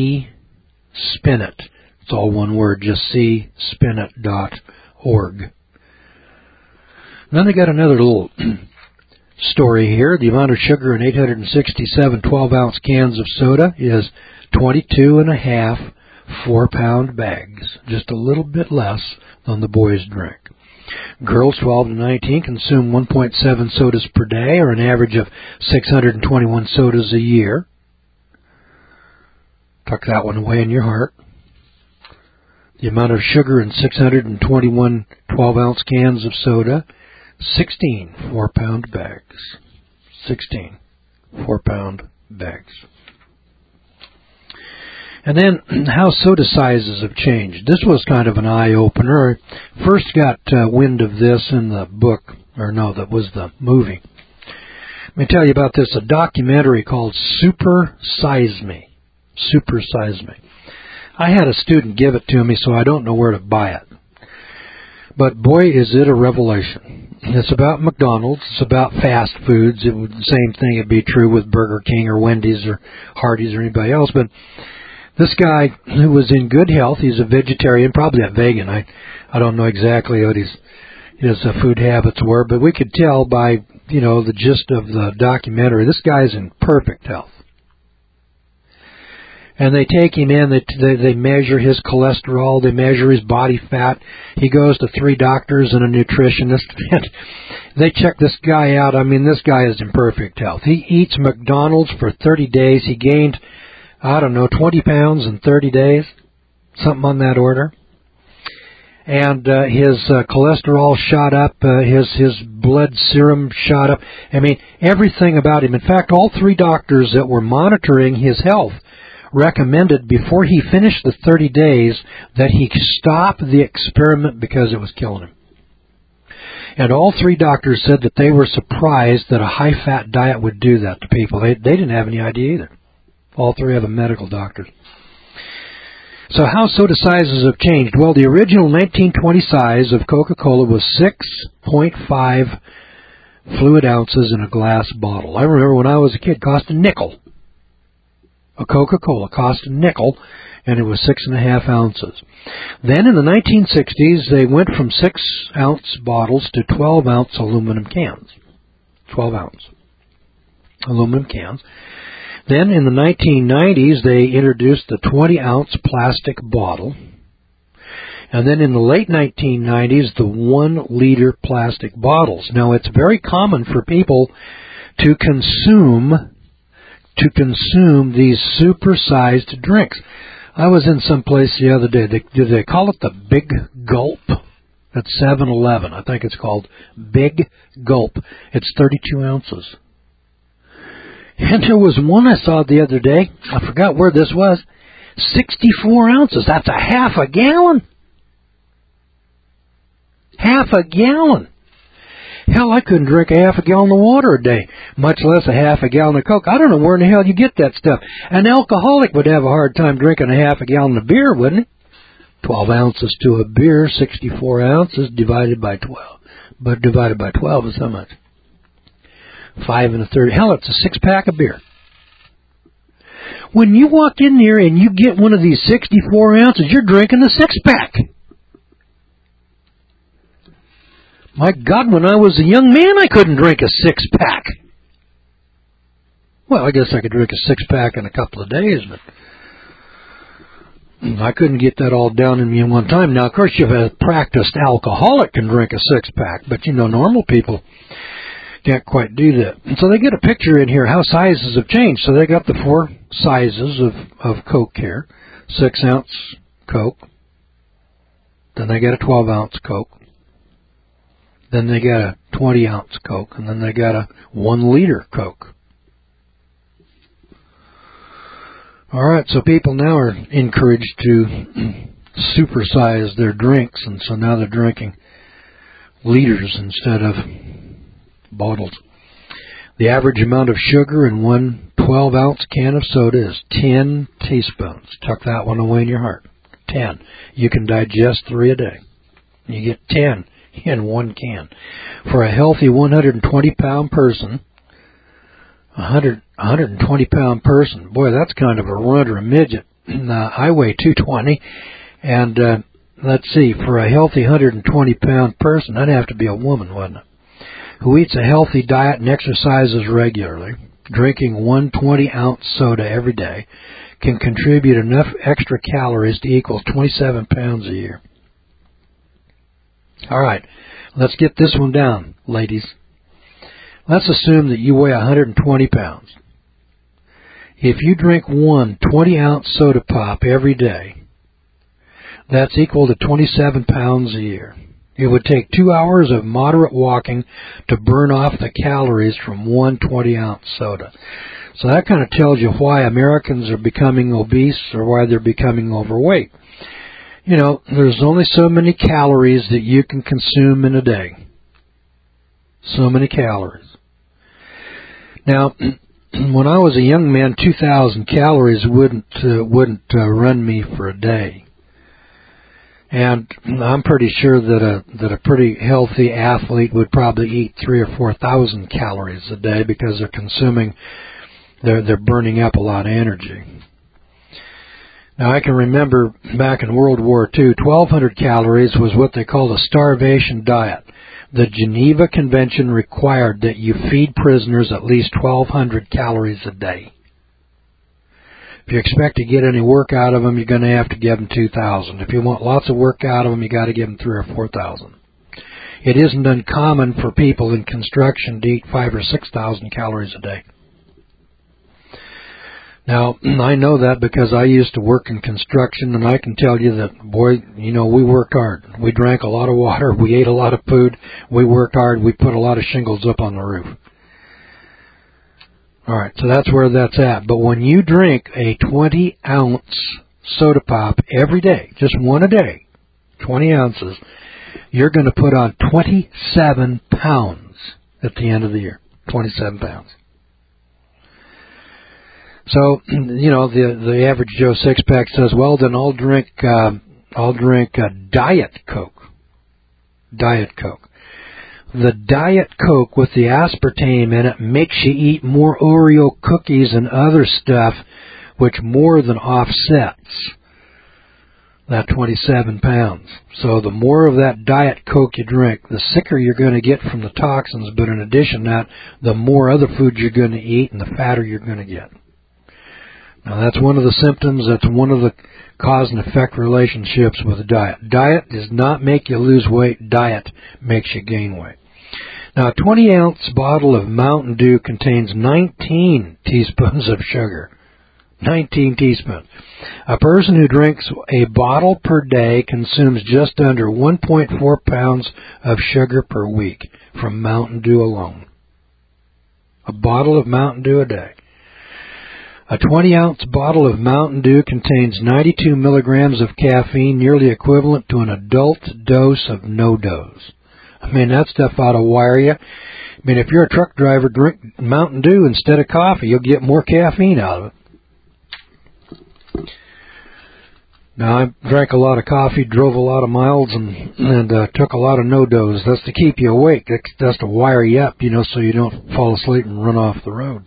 It's all one word, just cspinit.org. Then they got another little story here. The amount of sugar in 867 12-ounce cans of soda is 22.5 4-pound bags, just a little bit less than the boys drink. Girls 12 to 19 consume 1.7 sodas per day, or an average of 621 sodas a year. Tuck that one away in your heart. The amount of sugar in 621 12-ounce cans of soda, 16 4-pound bags. 16 4-pound bags. And then how soda sizes have changed. This was kind of an eye-opener. I first got wind of this in the book, that was the movie. Let me tell you about this, a documentary called Super Size Me. Super Size Me. I had a student give it to me, so I don't know where to buy it. But boy, is it a revelation. It's about McDonald's. It's about fast foods. The same thing would be true with Burger King or Wendy's or Hardee's or anybody else. But This guy who was in good health, he's a vegetarian, probably a vegan. I don't know exactly what his food habits were, but we could tell by, the gist of the documentary, this guy's in perfect health. And they take him in, they measure his cholesterol, they measure his body fat. He goes to 3 doctors and a nutritionist, and they check this guy out. I mean, this guy is in perfect health. He eats McDonald's for 30 days. He gained, 20 pounds in 30 days, something on that order. And his cholesterol shot up, his blood serum shot up. I mean, everything about him. In fact, all 3 doctors that were monitoring his health recommended before he finished the 30 days that he stop the experiment because it was killing him. And all 3 doctors said that they were surprised that a high-fat diet would do that to people. They didn't have any idea either. All 3 of them medical doctors. So how soda sizes have changed? Well, the original 1920 size of Coca-Cola was 6.5 fluid ounces in a glass bottle. I remember when I was a kid, it cost a nickel. A Coca-Cola cost a nickel, and it was 6.5 ounces. Then in the 1960s, they went from 6-ounce bottles to 12-ounce aluminum cans. 12-ounce aluminum cans. Then in the 1990s, they introduced the 20-ounce plastic bottle. And then in the late 1990s, the 1-liter plastic bottles. Now, it's very common for people to consume these super-sized drinks. I was in some place the other day. They call it the Big Gulp at 7-Eleven. I think it's called Big Gulp. It's 32 ounces. And there was one I saw the other day. I forgot where this was. 64 ounces. That's a half a gallon. Half a gallon. Hell, I couldn't drink a half a gallon of water a day, much less a half a gallon of Coke. I don't know where in the hell you get that stuff. An alcoholic would have a hard time drinking a half a gallon of beer, wouldn't he? 12 ounces to a beer, 64 ounces divided by 12. But divided by 12 is how much? 5 1/3. Hell, it's a 6-pack of beer. When you walk in there and you get one of these 64 ounces, you're drinking a 6-pack. My God, when I was a young man, I couldn't drink a 6-pack. Well, I guess I could drink a 6-pack in a couple of days, but I couldn't get that all down in me in one time. Now, of course, you have a practiced alcoholic can drink a 6-pack, but, normal people can't quite do that. And so they get a picture in here how sizes have changed. So they got the 4 sizes of Coke here. 6-ounce Coke. Then they got a 12-ounce Coke. Then they got a 20-ounce Coke. And then they got a 1-liter Coke. All right, so people now are encouraged to supersize their drinks. And so now they're drinking liters instead of bottles. The average amount of sugar in one 12-ounce can of soda is 10 teaspoons. Tuck that one away in your heart. 10. You can digest 3 a day. You get 10 in one can. For a healthy 120-pound person, 120-pound person, boy, that's kind of a runt or a midget. I weigh 220, and let's see, for a healthy 120-pound person, that'd have to be a woman, wouldn't it? Who eats a healthy diet and exercises regularly, drinking 1 20-ounce soda every day, can contribute enough extra calories to equal 27 pounds a year. All right, let's get this one down, ladies. Let's assume that you weigh 120 pounds. If you drink 1 20-ounce soda pop every day, that's equal to 27 pounds a year. It would take 2 hours of moderate walking to burn off the calories from 1 20-ounce soda. So that kind of tells you why Americans are becoming obese or why they're becoming overweight. There's only so many calories that you can consume in a day. So many calories. Now, when I was a young man, 2,000 calories wouldn't run me for a day. And I'm pretty sure that a pretty healthy athlete would probably eat 3,000 or 4,000 calories a day because they're burning up a lot of energy. Now, I can remember back in World War II, 1,200 calories was what they called a starvation diet. The Geneva Convention required that you feed prisoners at least 1,200 calories a day. If you expect to get any work out of them, you're going to have to give them 2,000. If you want lots of work out of them, you got to give them 3,000 or 4,000. It isn't uncommon for people in construction to eat 5,000 or 6,000 calories a day. Now, I know that because I used to work in construction, and I can tell you that, boy, we worked hard. We drank a lot of water. We ate a lot of food. We worked hard. We put a lot of shingles up on the roof. All right, so that's where that's at. But when you drink a 20-ounce soda pop every day, just one a day, 20 ounces, you're going to put on 27 pounds at the end of the year. 27 pounds. So, the average Joe six-pack says, well, then I'll drink Diet Coke. Diet Coke. The Diet Coke with the aspartame in it makes you eat more Oreo cookies and other stuff, which more than offsets that 27 pounds. So the more of that Diet Coke you drink, the sicker you're going to get from the toxins, but in addition to that, the more other foods you're going to eat and the fatter you're going to get. Now, that's one of the symptoms. That's one of the cause and effect relationships with the diet. Diet does not make you lose weight. Diet makes you gain weight. Now, a 20-ounce bottle of Mountain Dew contains 19 teaspoons of sugar. 19 teaspoons. A person who drinks a bottle per day consumes just under 1.4 pounds of sugar per week from Mountain Dew alone. A bottle of Mountain Dew a day. A 20-ounce bottle of Mountain Dew contains 92 milligrams of caffeine, nearly equivalent to an adult dose of no-dose. I mean, that stuff ought to wire you. I mean, if you're a truck driver, drink Mountain Dew instead of coffee. You'll get more caffeine out of it. Now, I drank a lot of coffee, drove a lot of miles, and took a lot of no-dose. That's to keep you awake. That's to wire you up, so you don't fall asleep and run off the road.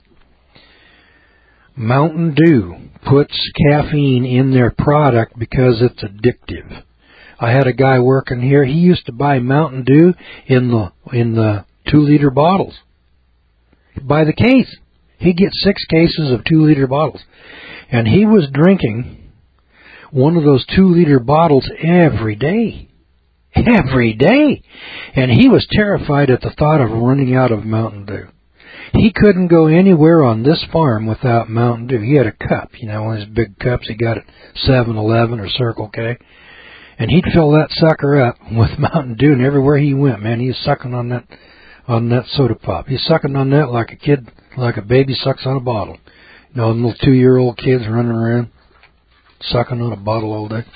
Mountain Dew puts caffeine in their product because it's addictive. I had a guy working here. He used to buy Mountain Dew in the 2-liter bottles. By the case. He'd get 6 cases of 2-liter bottles. And he was drinking one of those 2-liter bottles every day. Every day. And he was terrified at the thought of running out of Mountain Dew. He couldn't go anywhere on this farm without Mountain Dew. He had a cup, one of his big cups he got at 7-Eleven or Circle K. And he'd fill that sucker up with Mountain Dew, and everywhere he went, man, he was sucking on that soda pop. He's sucking on that like a baby sucks on a bottle. Little 2-year-old kids running around sucking on a bottle all day.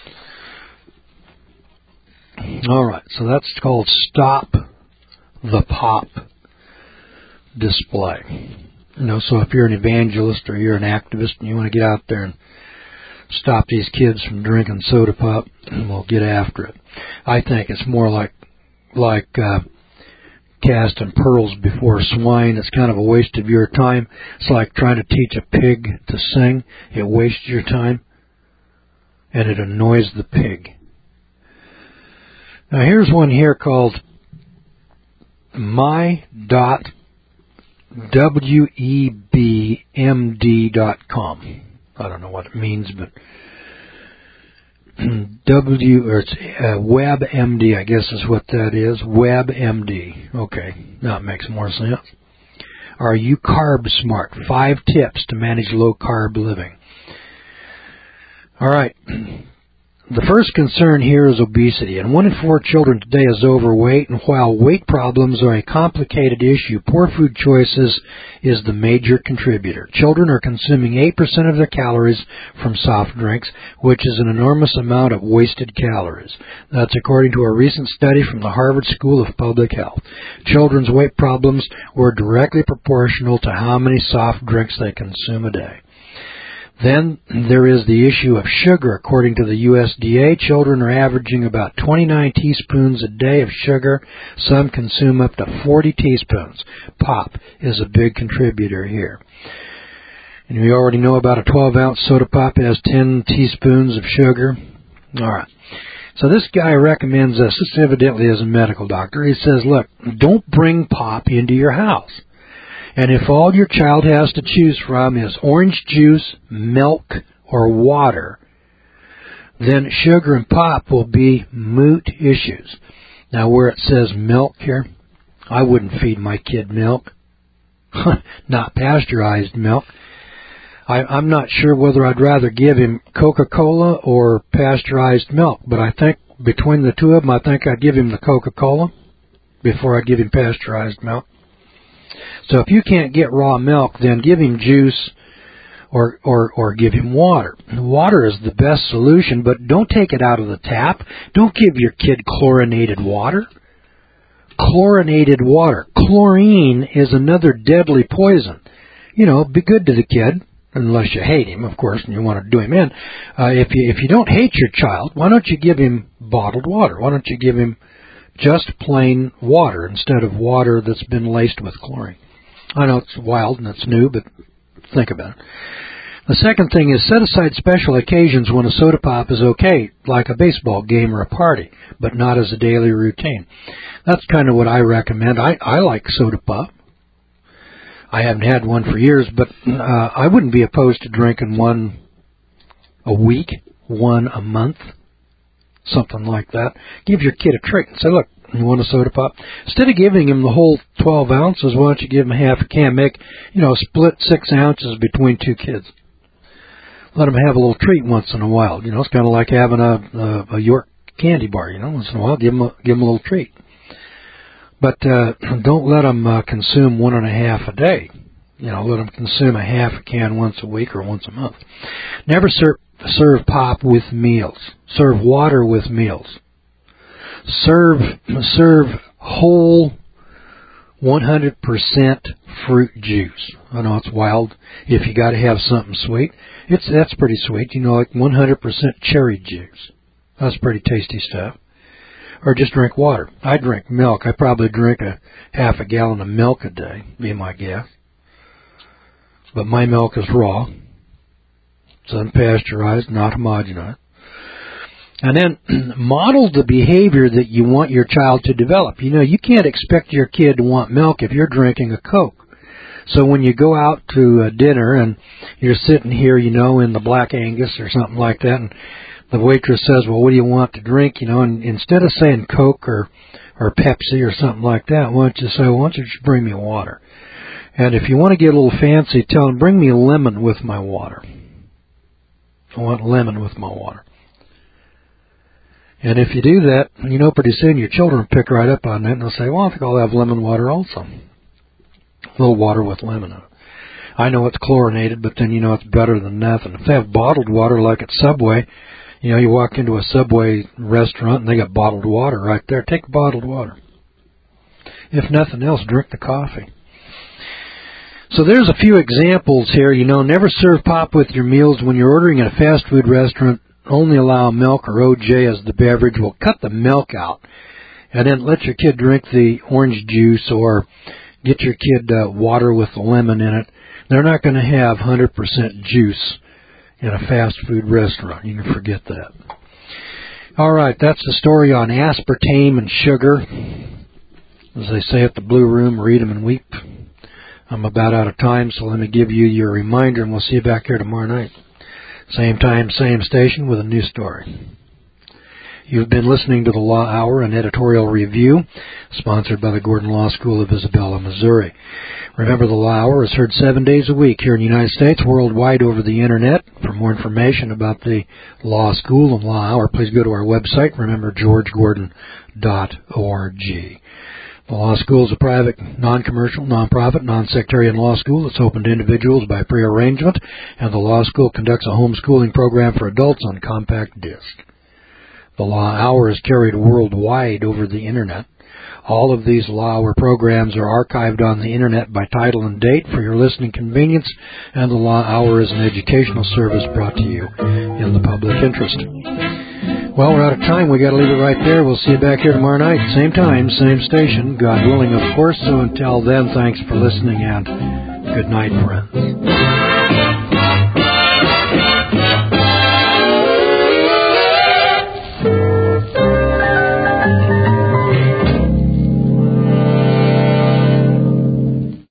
All right, so that's called Stop the Pop display. So if you're an evangelist or you're an activist and you want to get out there and stop these kids from drinking soda pop, we'll get after it. I think it's more like casting pearls before swine. It's kind of a waste of your time. It's like trying to teach a pig to sing. It wastes your time, and it annoys the pig. Now here's one here called my.webmd.com. I don't know what it means, but it's WebMD, I guess is what that is. WebMD. Okay, that makes more sense. Are you carb smart? 5 tips to manage low carb living. All right. The first concern here is obesity, and 1 in 4 children today is overweight, and while weight problems are a complicated issue, poor food choices is the major contributor. Children are consuming 8% of their calories from soft drinks, which is an enormous amount of wasted calories. That's according to a recent study from the Harvard School of Public Health. Children's weight problems were directly proportional to how many soft drinks they consume a day. Then there is the issue of sugar. According to the USDA, children are averaging about 29 teaspoons a day of sugar. Some consume up to 40 teaspoons. Pop is a big contributor here. And we already know about a 12-ounce soda pop has 10 teaspoons of sugar. All right. So this guy recommends this. This evidently is a medical doctor. He says, look, don't bring pop into your house. And if all your child has to choose from is orange juice, milk, or water, then sugar and pop will be moot issues. Now, where it says milk here, I wouldn't feed my kid milk. Not pasteurized milk. I'm not sure whether I'd rather give him Coca-Cola or pasteurized milk, but I think between the two of them, I think I'd give him the Coca-Cola before I give him pasteurized milk. So if you can't get raw milk, then give him juice or give him water. Water is the best solution, but don't take it out of the tap. Don't give your kid chlorinated water. Chlorinated water. Chlorine is another deadly poison. You know, be good to the kid, unless you hate him, of course, and you want to do him in. If you don't hate your child, why don't you give him bottled water? Why don't you give him just plain water instead of water that's been laced with chlorine? I know it's wild and it's new, but think about it. The second thing is set aside special occasions when a soda pop is okay, like a baseball game or a party, but not as a daily routine. That's kind of what I recommend. I like soda pop. I haven't had one for years, but I wouldn't be opposed to drinking one a week, one a month, something like that. Give your kid a treat and say, look, you want a soda pop? Instead of giving him the whole 12 ounces, why don't you give him half a can? Make, split 6 ounces between two kids. Let them have a little treat once in a while. It's kind of like having a York candy bar. Once in a while, give them a little treat. But don't let them consume 1.5 a day. Let them consume a half a can once a week or once a month. Never serve pop with meals. Serve water with meals. Serve whole 100% fruit juice. I know it's wild if you got to have something sweet. That's pretty sweet. Like 100% cherry juice. That's pretty tasty stuff. Or just drink water. I drink milk. I probably drink a half a gallon of milk a day, be my guess. But my milk is raw. It's unpasteurized, not homogenized. And then model the behavior that you want your child to develop. You can't expect your kid to want milk if you're drinking a Coke. So when you go out to dinner and you're sitting here, in the Black Angus or something like that, and the waitress says, well, what do you want to drink? And instead of saying Coke or Pepsi or something like that, why don't you say, why don't you just bring me water? And if you want to get a little fancy, tell them, bring me lemon with my water. I want lemon with my water. And if you do that, pretty soon your children pick right up on that and they'll say, well, I think I'll have lemon water also. A little water with lemon in it. I know it's chlorinated, but then it's better than nothing. If they have bottled water like at Subway, you walk into a Subway restaurant and they got bottled water right there. Take bottled water. If nothing else, drink the coffee. So there's a few examples here. Never serve pop with your meals. When you're ordering at a fast food restaurant, only allow milk or OJ as the beverage. Well, cut the milk out and then let your kid drink the orange juice or get your kid water with the lemon in it. They're not going to have 100% juice in a fast food restaurant. You can forget that. All right, that's the story on aspartame and sugar. As they say at the Blue Room, read 'em and weep. I'm about out of time, so let me give you your reminder, and we'll see you back here tomorrow night. Same time, same station with a new story. You've been listening to the Law Hour, an editorial review sponsored by the Gordon Law School of Isabella, Missouri. Remember, the Law Hour is heard 7 days a week here in the United States, worldwide over the Internet. For more information about the Law School and Law Hour, please go to our website. Remember, GeorgeGordon.org. The Law School is a private, non-commercial, non-profit, non-sectarian law school that's open to individuals by pre-arrangement, and the Law School conducts a homeschooling program for adults on compact disc. The Law Hour is carried worldwide over the Internet. All of these Law Hour programs are archived on the Internet by title and date for your listening convenience, and the Law Hour is an educational service brought to you in the public interest. Well, we're out of time. We got to leave it right there. We'll see you back here tomorrow night. Same time, same station. God willing, of course. So until then, thanks for listening and good night, friends.